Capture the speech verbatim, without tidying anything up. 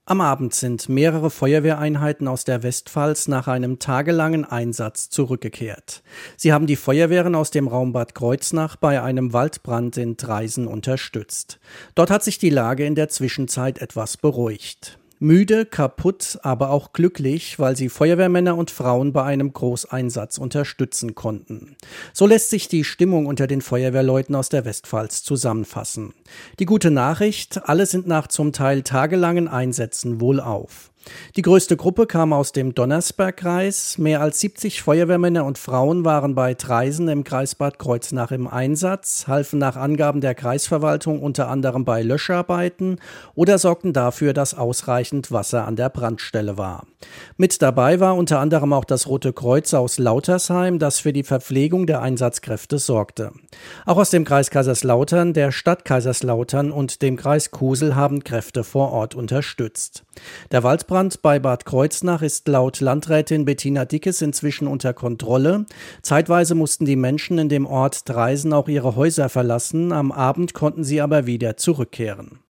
Am Abend sind mehrere Feuerwehreinheiten aus der Westpfalz nach einem tagelangen Einsatz zurückgekehrt. Sie haben die Feuerwehren aus dem Raum Bad Kreuznach bei einem Waldbrand in Traisen unterstützt. Dort hat sich die Lage in der Zwischenzeit etwas beruhigt. Müde, kaputt, aber auch glücklich, weil sie Feuerwehrmänner und Frauen bei einem Großeinsatz unterstützen konnten. So lässt sich die Stimmung unter den Feuerwehrleuten aus der Westpfalz zusammenfassen. Die gute Nachricht: alle sind nach zum Teil tagelangen Einsätzen wohlauf. Die größte Gruppe kam aus dem Donnersbergkreis. Mehr als siebzig Feuerwehrmänner und Frauen waren bei Traisen im Kreis Bad Kreuznach im Einsatz, halfen nach Angaben der Kreisverwaltung unter anderem bei Löscharbeiten oder sorgten dafür, dass ausreichend Wasser an der Brandstelle war. Mit dabei war unter anderem auch das Rote Kreuz aus Lautersheim, das für die Verpflegung der Einsatzkräfte sorgte. Auch aus dem Kreis Kaiserslautern, der Stadt Kaiserslautern und dem Kreis Kusel haben Kräfte vor Ort unterstützt. Der Waldbrand bei Bad Kreuznach ist laut Landrätin Bettina Dickes inzwischen unter Kontrolle. Zeitweise mussten die Menschen in dem Ort Traisen auch ihre Häuser verlassen, am Abend konnten sie aber wieder zurückkehren.